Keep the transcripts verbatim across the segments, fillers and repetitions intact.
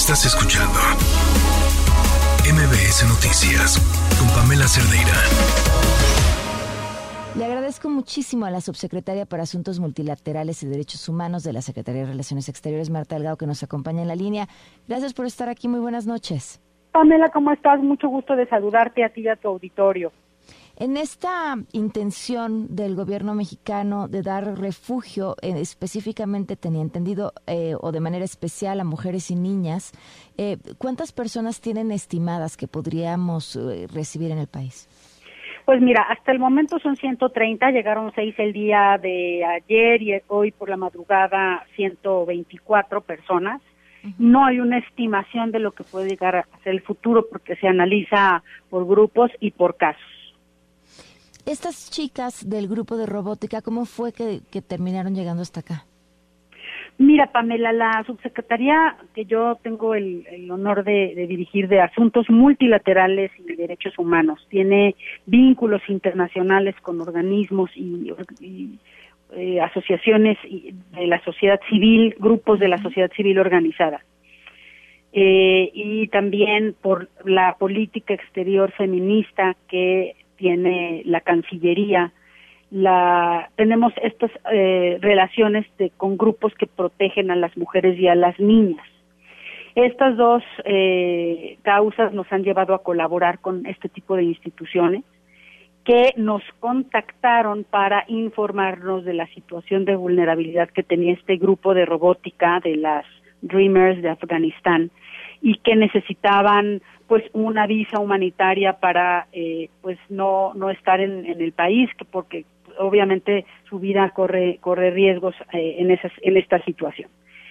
Estás escuchando M B S Noticias con Pamela Cerdeira. Le agradezco muchísimo a la subsecretaria para Asuntos Multilaterales y Derechos Humanos de la Secretaría de Relaciones Exteriores, Marta Delgado, que nos acompaña en la línea. Gracias por estar aquí. Muy buenas noches. Pamela, ¿cómo estás? Mucho gusto de saludarte a ti y a tu auditorio. En esta intención del gobierno mexicano de dar refugio, eh, específicamente tenía entendido, eh, o de manera especial a mujeres y niñas, eh, ¿cuántas personas tienen estimadas que podríamos eh, recibir en el país? Pues mira, hasta el momento son ciento treinta, llegaron seis el día de ayer y hoy por la madrugada ciento veinticuatro personas. Uh-huh. No hay una estimación de lo que puede llegar a ser el futuro porque se analiza por grupos y por casos. Estas chicas del grupo de robótica, ¿cómo fue que, que terminaron llegando hasta acá? Mira, Pamela, la subsecretaría que yo tengo el, el honor de, de dirigir de Asuntos Multilaterales y Derechos Humanos tiene vínculos internacionales con organismos y, y eh, asociaciones de la sociedad civil, grupos de la sociedad civil organizada. Eh, y también por la política exterior feminista que tiene la Cancillería. La, tenemos estas eh, relaciones de, con grupos que protegen a las mujeres y a las niñas. Estas dos eh, causas nos han llevado a colaborar con este tipo de instituciones que nos contactaron para informarnos de la situación de vulnerabilidad que tenía este grupo de robótica de las Dreamers de Afganistán y que necesitaban pues una visa humanitaria para eh, pues no no estar en, en el país, que porque obviamente su vida corre corre riesgos eh, en esas en esta situación.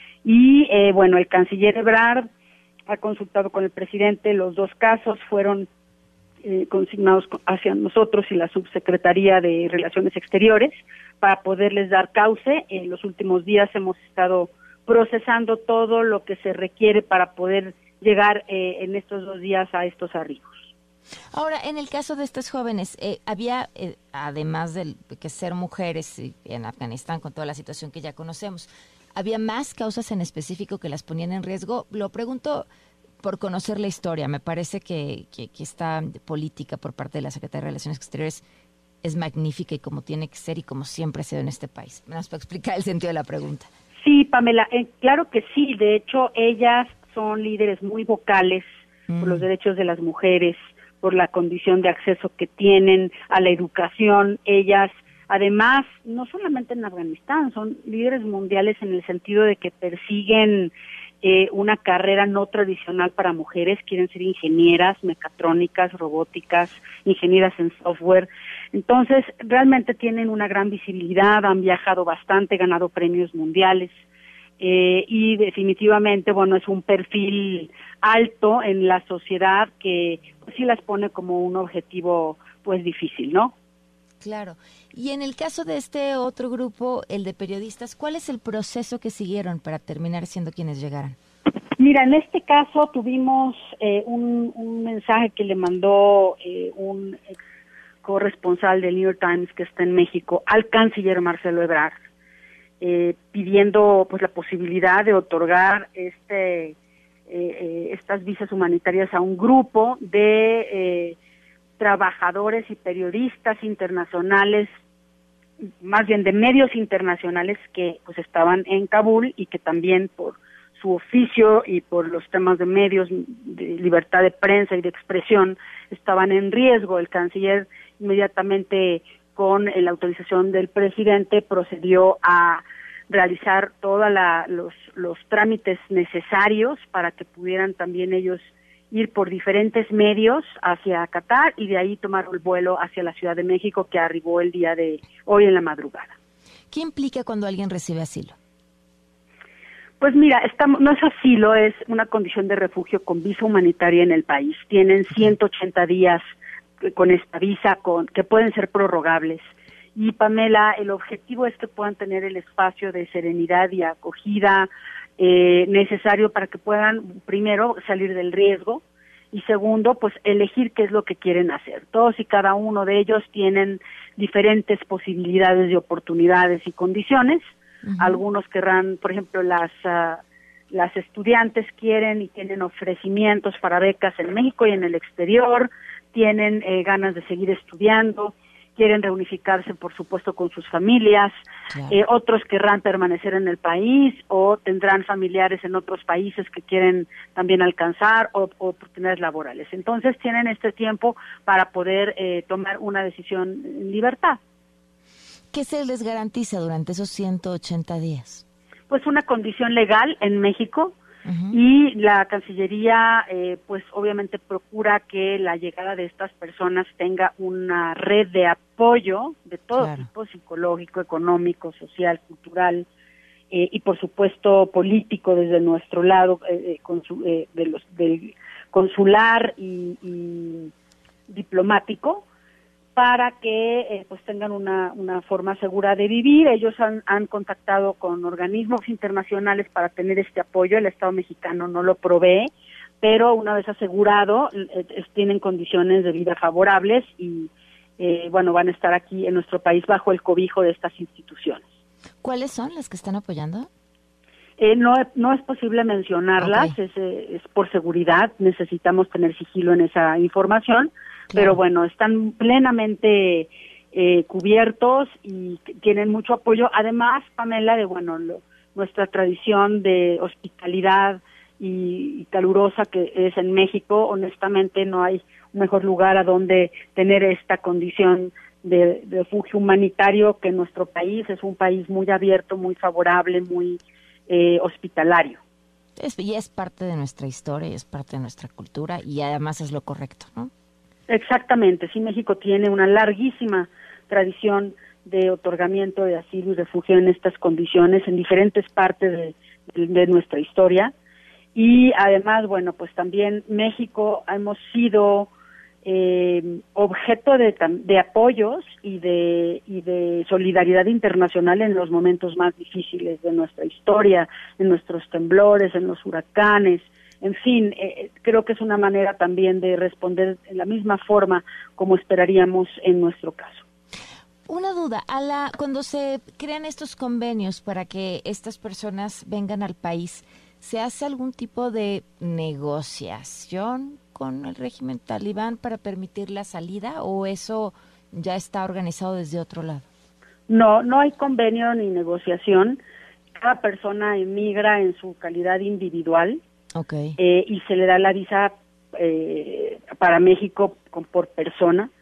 Y eh, bueno, el canciller Ebrard ha consultado con el presidente, los dos casos fueron eh, consignados hacia nosotros y la subsecretaría de Relaciones Exteriores para poderles dar cauce. En los últimos días hemos estado procesando todo lo que se requiere para poder llegar eh, en estos dos días a estos arribos. Ahora, en el caso de estas jóvenes, eh, había, eh, además de que ser mujeres en Afganistán, con toda la situación que ya conocemos, ¿había más causas en específico que las ponían en riesgo? Lo pregunto por conocer la historia. Me parece que, que, que esta política por parte de la Secretaría de Relaciones Exteriores es magnífica y como tiene que ser y como siempre ha sido en este país. Me vas a explicar el sentido de la pregunta. Sí, Pamela, eh, claro que sí. De hecho, ellas son líderes muy vocales mm. por los derechos de las mujeres, por la condición de acceso que tienen a la educación. Ellas, además, no solamente en Afganistán, son líderes mundiales en el sentido de que persiguen eh, una carrera no tradicional para mujeres, quieren ser ingenieras, mecatrónicas, robóticas, ingenieras en software. Entonces, realmente tienen una gran visibilidad, han viajado bastante, ganado premios mundiales. Eh, y definitivamente, bueno, es un perfil alto en la sociedad que pues, sí las pone como un objetivo, pues, difícil, ¿no? Claro. Y en el caso de este otro grupo, el de periodistas, ¿cuál es el proceso que siguieron para terminar siendo quienes llegaran? Mira, en este caso tuvimos eh, un, un mensaje que le mandó eh, un ex corresponsal del New York Times que está en México al canciller Marcelo Ebrard, Eh, pidiendo pues la posibilidad de otorgar este eh, eh, estas visas humanitarias a un grupo de eh, trabajadores y periodistas internacionales, más bien de medios internacionales que pues estaban en Kabul y que también por su oficio y por los temas de medios, de libertad de prensa y de expresión, estaban en riesgo. El canciller inmediatamente con la autorización del presidente, procedió a realizar todos los, los trámites necesarios para que pudieran también ellos ir por diferentes medios hacia Qatar y de ahí tomar el vuelo hacia la Ciudad de México, que arribó el día de hoy en la madrugada. ¿Qué implica cuando alguien recibe asilo? Pues mira, estamos, no es asilo, es una condición de refugio con visa humanitaria en el país. Tienen ciento ochenta días con esta visa, con que pueden ser prorrogables. Y Pamela, el objetivo es que puedan tener el espacio de serenidad y acogida eh, necesario para que puedan, primero, salir del riesgo y segundo, pues elegir qué es lo que quieren hacer. Todos y cada uno de ellos tienen diferentes posibilidades de oportunidades y condiciones. Uh-huh. Algunos querrán, por ejemplo, las uh, las estudiantes quieren y tienen ofrecimientos para becas en México y en el exterior, tienen eh, ganas de seguir estudiando, quieren reunificarse, por supuesto, con sus familias, claro. eh, otros querrán permanecer en el país o tendrán familiares en otros países que quieren también alcanzar o, o oportunidades laborales. Entonces tienen este tiempo para poder eh, tomar una decisión en libertad. ¿Qué se les garantiza durante esos ciento ochenta días? Pues una condición legal en México. Uh-huh. Y la Cancillería, eh, pues obviamente procura que la llegada de estas personas tenga una red de apoyo de todo claro. tipo, psicológico, económico, social, cultural eh, y por supuesto político desde nuestro lado, eh, consu- eh, de los del consular y, y diplomático, para que eh, pues tengan una, una forma segura de vivir. Ellos han, han contactado con organismos internacionales para tener este apoyo. El Estado mexicano no lo provee, pero una vez asegurado, eh, tienen condiciones de vida favorables y eh, bueno, van a estar aquí en nuestro país bajo el cobijo de estas instituciones. ¿Cuáles son las que están apoyando? Eh, no, no es posible mencionarlas, okay. es, es por seguridad, necesitamos tener sigilo en esa información. Claro. Pero bueno, están plenamente eh, cubiertos y tienen mucho apoyo. Además, Pamela, de bueno, lo, nuestra tradición de hospitalidad y, y calurosa que es en México, honestamente no hay un mejor lugar a donde tener esta condición de, de refugio humanitario que nuestro país. Es un país muy abierto, muy favorable, muy eh, hospitalario. Es, y es parte de nuestra historia, y es parte de nuestra cultura y además es lo correcto, ¿no? Exactamente, sí, México tiene una larguísima tradición de otorgamiento de asilo y refugio en estas condiciones en diferentes partes de, de, de nuestra historia y además, bueno, pues también México hemos sido eh, objeto de, de apoyos y de, y de solidaridad internacional en los momentos más difíciles de nuestra historia, en nuestros temblores, en los huracanes. En fin, eh, creo que es una manera también de responder en la misma forma como esperaríamos en nuestro caso. Una duda, a la, cuando se crean estos convenios para que estas personas vengan al país, ¿se hace algún tipo de negociación con el régimen talibán para permitir la salida o eso ya está organizado desde otro lado? No, no hay convenio ni negociación. Cada persona emigra en su calidad individual. Okay. Eh, y se le da la visa eh, para México con, por persona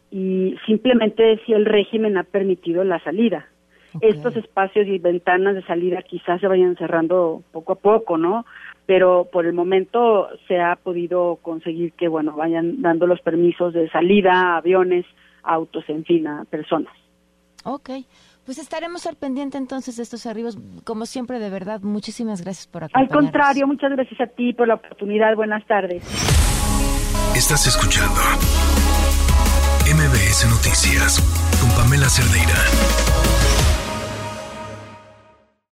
y simplemente si el régimen ha permitido la salida. Okay. Estos espacios y ventanas de salida quizás se vayan cerrando poco a poco, ¿no? Pero por el momento se ha podido conseguir que, bueno, vayan dando los permisos de salida, aviones, autos, en fin, a personas. Okay. Pues estaremos al pendiente entonces de estos arribos. Como siempre, de verdad, muchísimas gracias por acompañarnos. Al contrario, muchas gracias a ti por la oportunidad. Buenas tardes. Estás escuchando M B S Noticias con Pamela Cerdeira.